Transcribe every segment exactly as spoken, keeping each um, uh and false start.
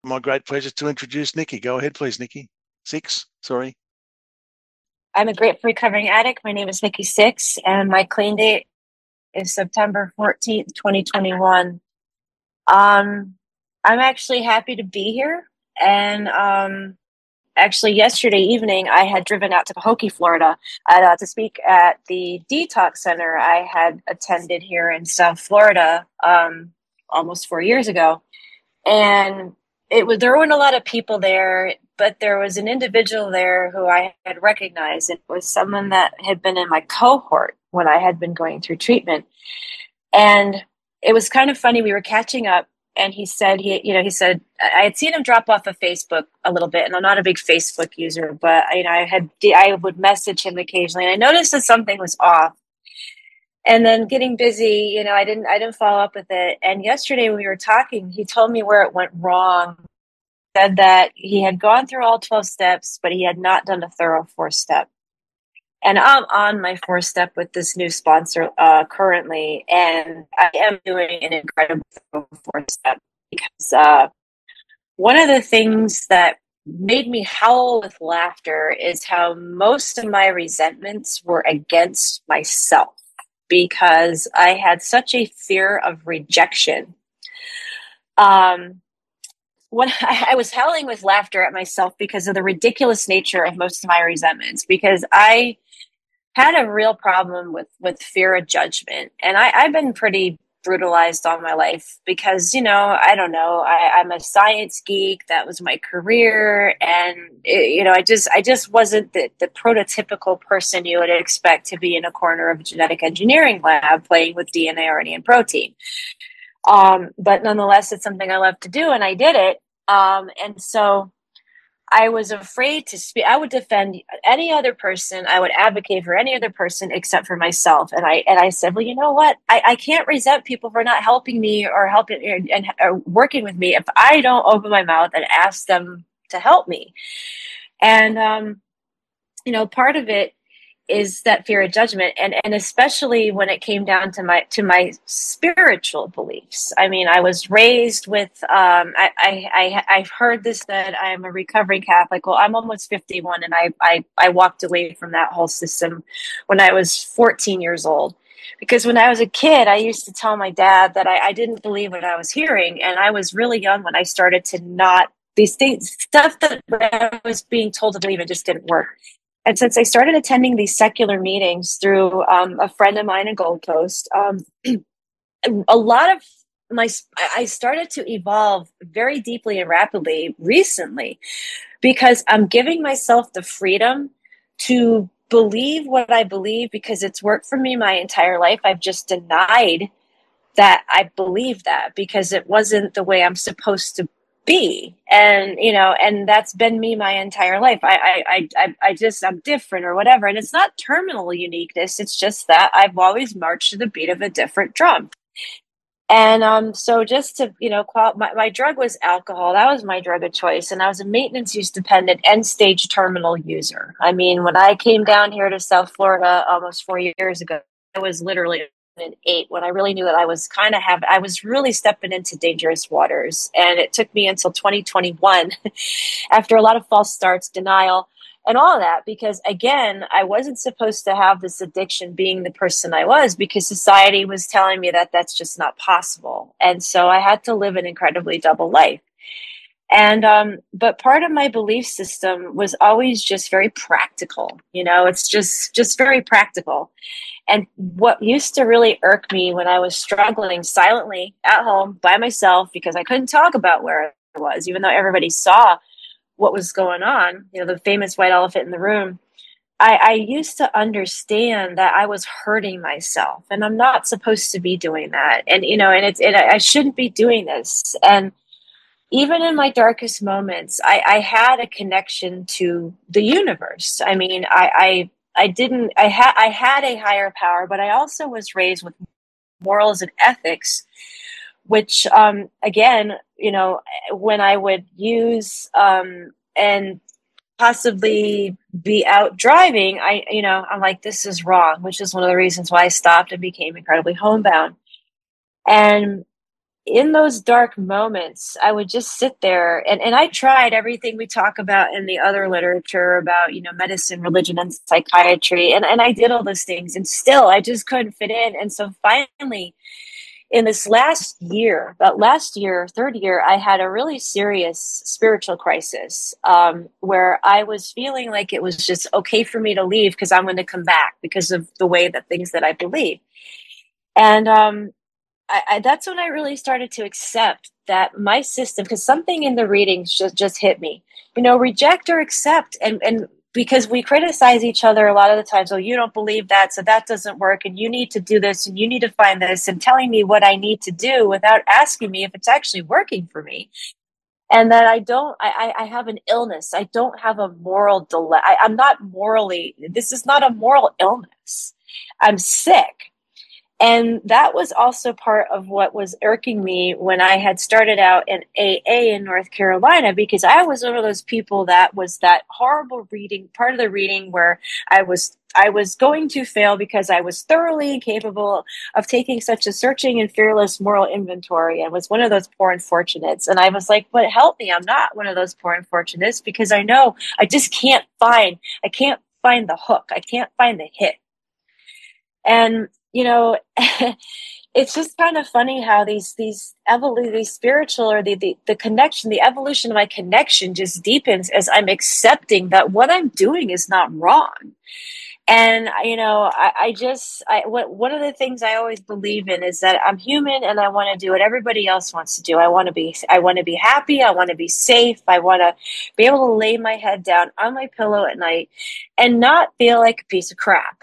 My great pleasure to introduce Nikki. Go ahead, please, Nikki. Six, sorry. I'm a grateful recovering addict. My name is Nikki Six, and my clean date is September fourteenth, twenty twenty-one. Um, I'm actually happy to be here. And um, actually, yesterday evening, I had driven out to Pahokee, Florida, uh, to speak at the detox center I had attended here in South Florida um, almost four years ago. And it was there weren't a lot of people there, but there was an individual there who I had recognized. It was someone that had been in my cohort when I had been going through treatment. And it was kind of funny. We were catching up, and he said he, you know, he said I had seen him drop off of Facebook a little bit, and I'm not a big Facebook user, but you know, I had I would message him occasionally, and I noticed that something was off. And then getting busy, you know, I didn't I didn't follow up with it. And yesterday when we were talking, he told me where it went wrong. Said that he had gone through all twelve steps, but he had not done a thorough fourth step. And I'm on my fourth step with this new sponsor uh, currently, and I am doing an incredible fourth step because uh, one of the things that made me howl with laughter is how most of my resentments were against myself because I had such a fear of rejection. Um, when I, I was howling with laughter at myself because of the ridiculous nature of most of my resentments, because I had a real problem with with fear of judgment, and I, I've been pretty brutalized all my life because you know I don't know I, I'm a science geek. That was my career, and it, you know I just I just wasn't the, the prototypical person you would expect to be in a corner of a genetic engineering lab playing with D N A, R N A, and protein. Um, but nonetheless, it's something I love to do, and I did it. Um, and so I was afraid to speak. I would defend any other person. I would advocate for any other person except for myself. And I and I said, well, you know what? I, I can't resent people for not helping me or helping and, and or working with me if I don't open my mouth and ask them to help me. And um, you know, part of it is that fear of judgment, and and especially when it came down to my to my spiritual beliefs. I mean, I was raised with um I I, I I've heard this, that I'm a recovering Catholic. Well, I'm almost fifty-one, and I I I walked away from that whole system when I was fourteen years old. Because when I was a kid, I used to tell my dad that I, I didn't believe what I was hearing, and I was really young when I started to not these things stuff that I was being told to believe, it just didn't work. And since I started attending these secular meetings through um, a friend of mine in Gold Coast, um, a lot of my I started to evolve very deeply and rapidly recently because I'm giving myself the freedom to believe what I believe because it's worked for me my entire life. I've just denied that I believe that because it wasn't the way I'm supposed to be. And you know and that's been me my entire life. I I I I just I'm different or whatever, and it's not terminal uniqueness. It's just that I've always marched to the beat of a different drum. And um so just to you know qual- my, my drug was alcohol. That was my drug of choice, and I was a maintenance use dependent end stage terminal user. I mean, when I came down here to South Florida almost four years ago, I was literally an eight when I really knew that I was kind of have I was really stepping into dangerous waters. And it took me until twenty twenty-one after a lot of false starts, denial, and all of that, because again, I wasn't supposed to have this addiction being the person I was, because society was telling me that that's just not possible. And so I had to live an incredibly double life. And um, but part of my belief system was always just very practical. You know, it's just just very practical. And what used to really irk me when I was struggling silently at home by myself because I couldn't talk about where I was, even though everybody saw what was going on, you know, the famous white elephant in the room. I, I used to understand that I was hurting myself, and I'm not supposed to be doing that. And, you know, and it's, and I shouldn't be doing this. And even in my darkest moments, I, I had a connection to the universe. I mean, I, I, I didn't, I had, I had a higher power, but I also was raised with morals and ethics, which, um, again, you know, when I would use, um, and possibly be out driving, I, you know, I'm like, this is wrong, which is one of the reasons why I stopped and became incredibly homebound. And in those dark moments, I would just sit there and, and I tried everything we talk about in the other literature about, you know, medicine, religion, and psychiatry. And, and I did all those things and still I just couldn't fit in. And so finally, in this last year, about last year, third year, I had a really serious spiritual crisis um, where I was feeling like it was just okay for me to leave because I'm going to come back because of the way that things that I believe. And um, I, I, that's when I really started to accept that my system, because something in the readings just, just hit me, you know, reject or accept. And, and because we criticize each other a lot of the times, oh, you don't believe that, so that doesn't work. And you need to do this and you need to find this and telling me what I need to do without asking me if it's actually working for me. And that I don't, I, I have an illness. I don't have a moral delay. I, I'm not morally, this is not a moral illness. I'm sick. And that was also part of what was irking me when I had started out in A A in North Carolina, because I was one of those people that was that horrible reading, part of the reading where I was I was going to fail because I was thoroughly capable of taking such a searching and fearless moral inventory and was one of those poor unfortunates. And I was like, but help me, I'm not one of those poor unfortunates because I know I just can't find, I can't find the hook. I can't find the hit. And you know, it's just kind of funny how these these evolu- these spiritual or the, the the connection, the evolution of my connection just deepens as I'm accepting that what I'm doing is not wrong. And you know, I, I just I what one of the things I always believe in is that I'm human and I want to do what everybody else wants to do. I want to be I want to be happy. I want to be safe. I want to be able to lay my head down on my pillow at night and not feel like a piece of crap.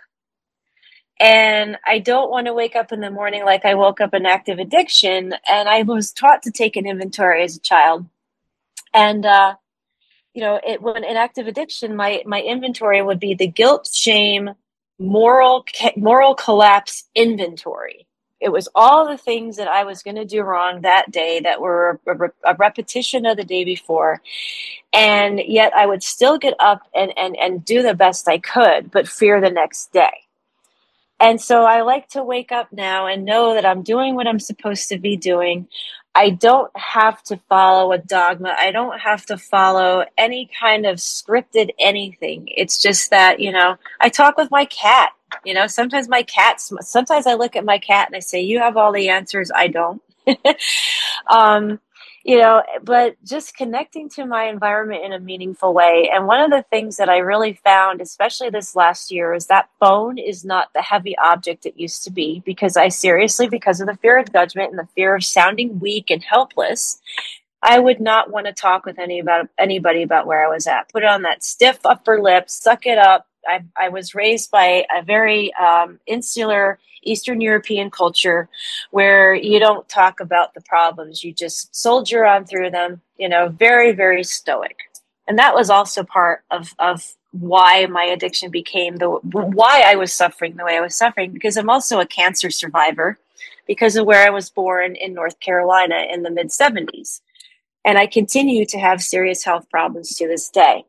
And I don't want to wake up in the morning like I woke up in active addiction. And I was taught to take an inventory as a child. And, uh, you know, it, when in active addiction, my, my inventory would be the guilt, shame, moral, moral collapse inventory. It was all the things that I was going to do wrong that day that were a, a repetition of the day before. And yet I would still get up and, and, and do the best I could, but fear the next day. And so I like to wake up now and know that I'm doing what I'm supposed to be doing. I don't have to follow a dogma. I don't have to follow any kind of scripted anything. It's just that, you know, I talk with my cat. You know, sometimes my cats, sometimes I look at my cat and I say, you have all the answers. I don't. um, you know, but just connecting to my environment in a meaningful way. And one of the things that I really found, especially this last year, is that phone is not the heavy object it used to be, because I seriously, because of the fear of judgment and the fear of sounding weak and helpless, I would not want to talk with any about anybody about where I was at. Put on that stiff upper lip, suck it up. I, I was raised by a very um, insular Eastern European culture where you don't talk about the problems. You just soldier on through them, you know, very, very stoic. And that was also part of, of why my addiction became the, why I was suffering the way I was suffering, because I'm also a cancer survivor because of where I was born in North Carolina in the mid seventies. And I continue to have serious health problems to this day.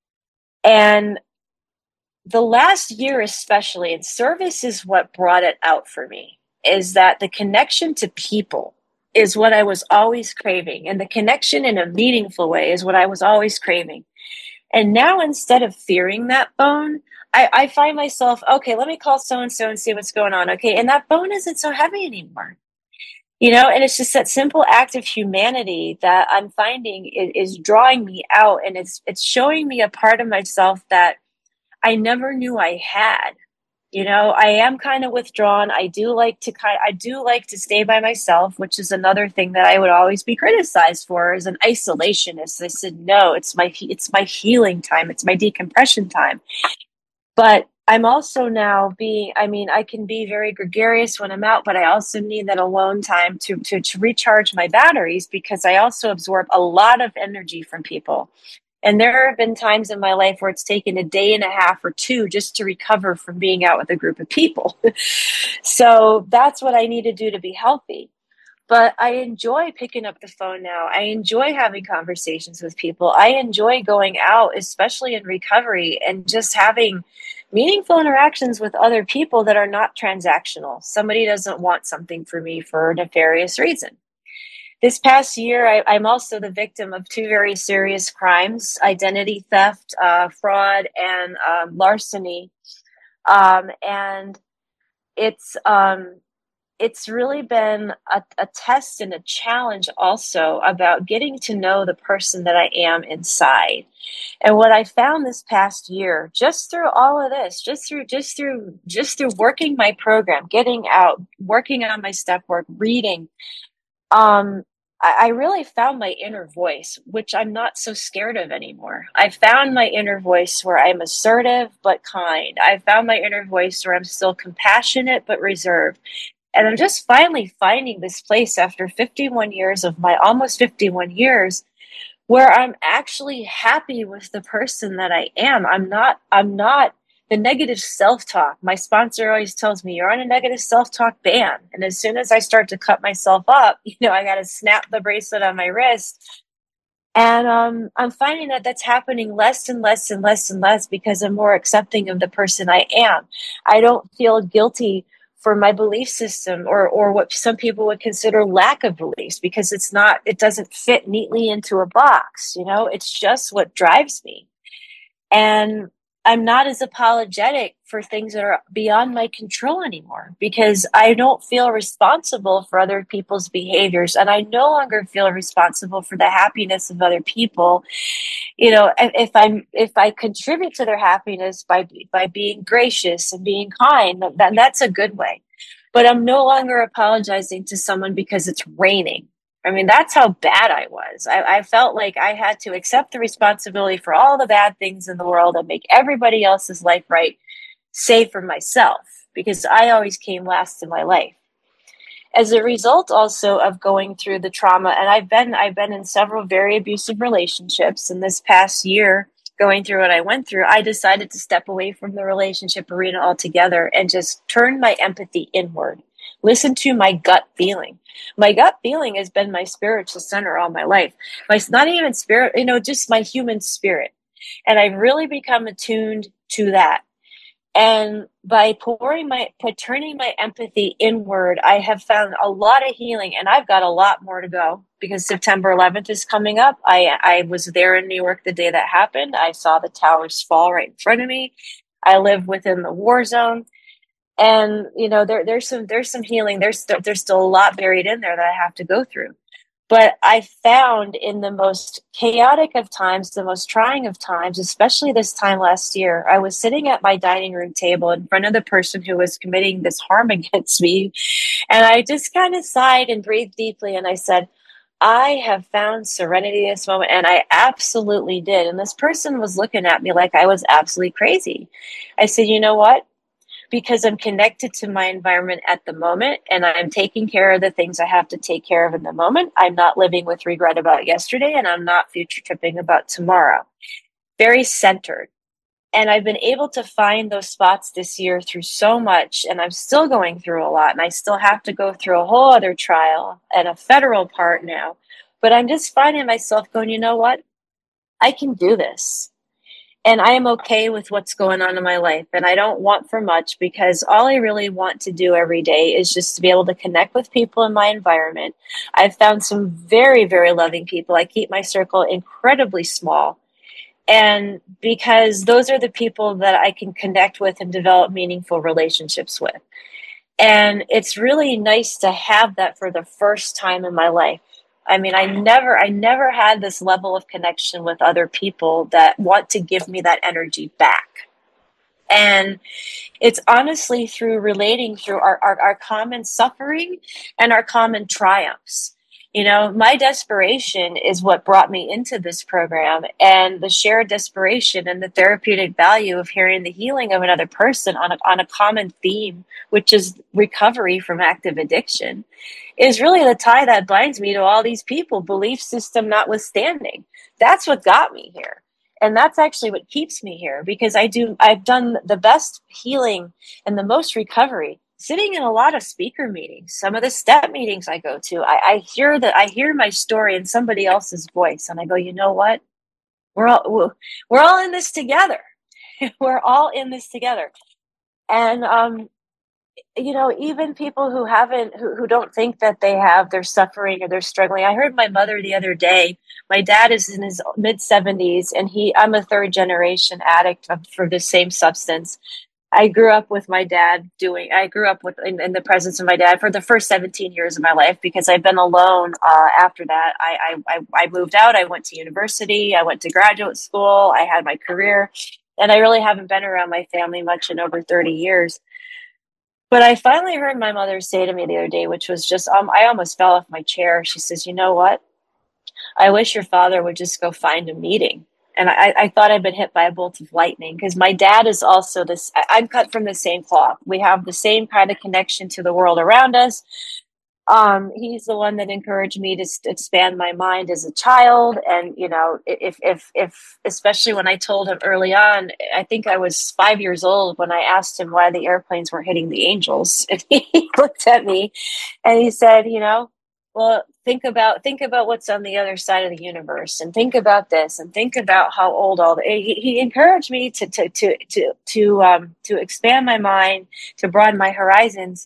And the last year, especially, and service is what brought it out for me, is that the connection to people is what I was always craving. And the connection in a meaningful way is what I was always craving. And now, instead of fearing that phone, I, I find myself, okay, let me call so-and-so and see what's going on. Okay. And that phone isn't so heavy anymore. You know, and it's just that simple act of humanity that I'm finding is, is drawing me out, and it's it's showing me a part of myself that I never knew I had. You know, I am kind of withdrawn. I do like to kind I do like to stay by myself, which is another thing that I would always be criticized for as an isolationist. I said, no, it's my it's my healing time. It's my decompression time. But I'm also now being, I mean, I can be very gregarious when I'm out, but I also need that alone time to, to, to recharge my batteries, because I also absorb a lot of energy from people. And there have been times in my life where it's taken a day and a half or two just to recover from being out with a group of people. So that's what I need to do to be healthy. But I enjoy picking up the phone now. I enjoy having conversations with people. I enjoy going out, especially in recovery, and just having meaningful interactions with other people that are not transactional. Somebody doesn't want something for me for a nefarious reason. This past year, I, I'm also the victim of two very serious crimes: identity theft, uh, fraud, and um, larceny. Um, and it's um, it's really been a, a test and a challenge also about getting to know the person that I am inside. And what I found this past year, just through all of this, just through just through just through working my program, getting out, working on my step work, reading, um, I, I really found my inner voice, which I'm not so scared of anymore. I found my inner voice where I'm assertive but kind. I found my inner voice where I'm still compassionate but reserved. And I'm just finally finding this place after fifty-one years of my almost fifty-one years where I'm actually happy with the person that I am. I'm not, I'm not the negative self-talk. My sponsor always tells me, you're on a negative self-talk ban. And as soon as I start to cut myself up, you know, I got to snap the bracelet on my wrist. And um, I'm finding that that's happening less and less and less and less because I'm more accepting of the person I am. I don't feel guilty for my belief system, or or what some people would consider lack of beliefs, because it's not, it doesn't fit neatly into a box. You know, it's just what drives me. And I'm not as apologetic for things that are beyond my control anymore, because I don't feel responsible for other people's behaviors. And I no longer feel responsible for the happiness of other people. You know, if I'm, if I contribute to their happiness by, by being gracious and being kind, then that's a good way. But I'm no longer apologizing to someone because it's raining. I mean, that's how bad I was. I, I felt like I had to accept the responsibility for all the bad things in the world and make everybody else's life right, save for myself, because I always came last in my life. As a result also of going through the trauma, and I've been I've been in several very abusive relationships, and this past year, going through what I went through, I decided to step away from the relationship arena altogether and just turn my empathy inward. Listen to my gut feeling. My gut feeling has been my spiritual center all my life. My, not even spirit, you know, just my human spirit. And I've really become attuned to that. And by pouring my, by turning my empathy inward, I have found a lot of healing, and I've got a lot more to go, because September eleventh is coming up. I, I was there in New York the day that happened. I saw the towers fall right in front of me. I live within the war zone. And, you know, there, there's some, there's some healing. There's, there's still a lot buried in there that I have to go through. But I found in the most chaotic of times, the most trying of times, especially this time last year, I was sitting at my dining room table in front of the person who was committing this harm against me. And I just kind of sighed and breathed deeply. And I said, I have found serenity in this moment. And I absolutely did. And this person was looking at me like I was absolutely crazy. I said, you know what? Because I'm connected to my environment at the moment, and I'm taking care of the things I have to take care of in the moment. I'm not living with regret about yesterday, and I'm not future tripping about tomorrow. Very centered. And I've been able to find those spots this year through so much, and I'm still going through a lot, and I still have to go through a whole other trial and a federal part now. But I'm just finding myself going, you know what? I can do this. And I am okay with what's going on in my life. And I don't want for much, because all I really want to do every day is just to be able to connect with people in my environment. I've found some very, very loving people. I keep my circle incredibly small. And because those are the people that I can connect with and develop meaningful relationships with. And it's really nice to have that for the first time in my life. I mean, I never, I never had this level of connection with other people that want to give me that energy back. And it's honestly through relating through our, our, our common suffering and our common triumphs. You know, my desperation is what brought me into this program, and the shared desperation and the therapeutic value of hearing the healing of another person on a, on a common theme, which is recovery from active addiction, is really the tie that binds me to all these people, belief system notwithstanding. That's what got me here. And that's actually what keeps me here, because I do, I've done the best healing and the most recovery sitting in a lot of speaker meetings. Some of the step meetings I go to, I, I hear that I hear my story in somebody else's voice, and I go, you know what? We're all we're all in this together. We're all in this together. And um, you know, even people who haven't, who, who don't think that they have, they're suffering or they're struggling. I heard my mother the other day. My dad is in his mid seventies, and he, I'm a third generation addict of, for the same substance. I grew up with my dad doing, I grew up with in, in the presence of my dad for the first seventeen years of my life because I've been alone uh, after that. I, I, I moved out, I went to university, I went to graduate school, I had my career, and I really haven't been around my family much in over thirty years. But I finally heard my mother say to me the other day, which was just, um, I almost fell off my chair. She says, you know what? I wish your father would just go find a meeting. And I, I thought I'd been hit by a bolt of lightning because my dad is also this. I, I'm cut from the same cloth. We have the same kind of connection to the world around us. Um, he's the one that encouraged me to s- expand my mind as a child. And, you know, if, if, if, especially when I told him early on, I think I was five years old when I asked him why the airplanes were hitting the angels. And he looked at me and he said, you know, well, think about, think about what's on the other side of the universe and think about this and think about how old all the, he, he encouraged me to, to, to, to, to, um, to expand my mind, to broaden my horizons.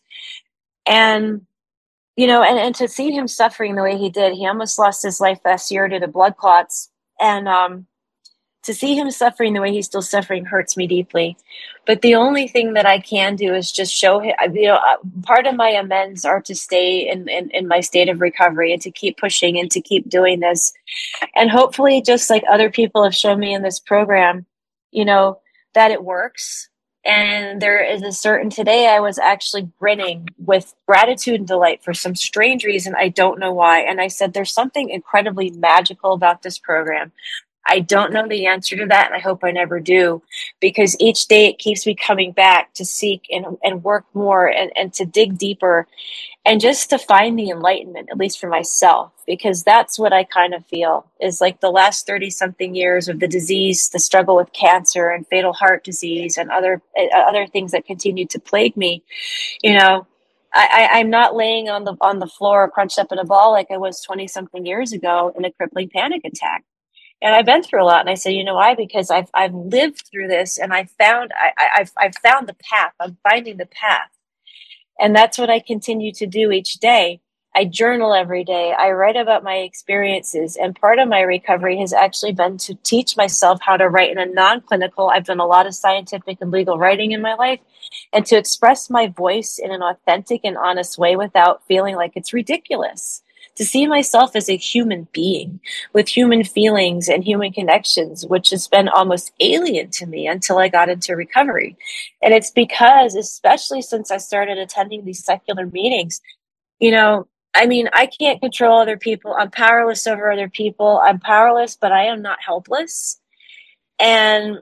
And, you know, and, and to see him suffering the way he did, he almost lost his life last year due to blood clots. And um, to see him suffering the way he's still suffering hurts me deeply. But the only thing that I can do is just show him, you know, uh, part of my amends are to stay in, in, in my state of recovery and to keep pushing and to keep doing this. And hopefully, just like other people have shown me in this program, you know, that it works. And there is a certain, today I was actually grinning with gratitude and delight for some strange reason. I don't know why. And I said, there's something incredibly magical about this program. I don't know the answer to that, and I hope I never do, because each day it keeps me coming back to seek and, and work more and, and to dig deeper and just to find the enlightenment, at least for myself, because that's what I kind of feel is like the last thirty something years of the disease, the struggle with cancer and fatal heart disease and other uh, other things that continue to plague me. You know, I, I, I'm not laying on the on the floor crunched up in a ball like I was twenty something years ago in a crippling panic attack. And I've been through a lot. And I said, you know why? Because I've I've lived through this, and I found I, I, I've I've found the path. I'm finding the path. And that's what I continue to do each day. I journal every day. I write about my experiences. And part of my recovery has actually been to teach myself how to write in a non clinical. I've done a lot of scientific and legal writing in my life, and to express my voice in an authentic and honest way without feeling like it's ridiculous. To see myself as a human being with human feelings and human connections, which has been almost alien to me until I got into recovery. And it's because, especially since I started attending these secular meetings, you know, I mean, I can't control other people. I'm powerless over other people. I'm powerless, but I am not helpless. And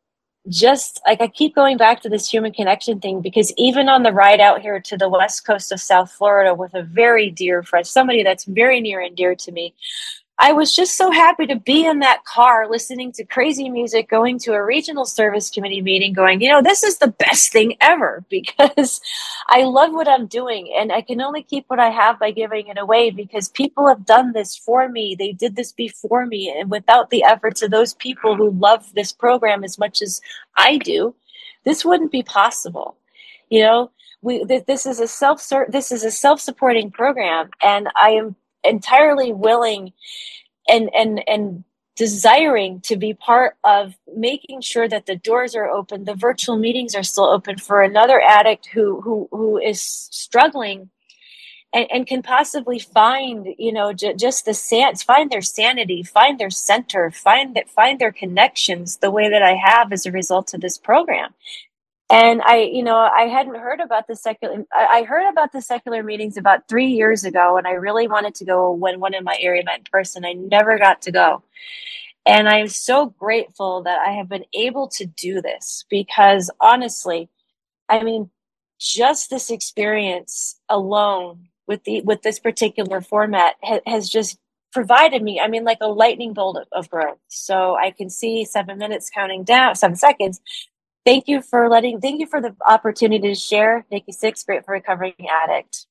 just like I keep going back to this human connection thing, because even on the ride out here to the west coast of South Florida with a very dear friend, somebody that's very near and dear to me, I was just so happy to be in that car listening to crazy music, going to a regional service committee meeting, going, you know, this is the best thing ever because I love what I'm doing and I can only keep what I have by giving it away because people have done this for me. They did this before me. And without the efforts of those people who love this program as much as I do, this wouldn't be possible. You know, we, th- this is a self this is a self-supporting program, and I am entirely willing and and and desiring to be part of making sure that the doors are open, the virtual meetings are still open for another addict who who who is struggling and, and can possibly find, you know, j- just the san- find their sanity, find their center, find that find their connections the way that I have as a result of this program. And I, you know, I hadn't heard about the secular, I heard about the secular meetings about three years ago, and I really wanted to go when one in my area met in person. I never got to go. And I'm so grateful that I have been able to do this because honestly, I mean, just this experience alone with the, with this particular format ha- has just provided me, I mean, like a lightning bolt of, of growth. So I can see seven minutes counting down, seven seconds. Thank you for letting, thank you for the opportunity to share. Nikki Six, Great for Recovering Addict.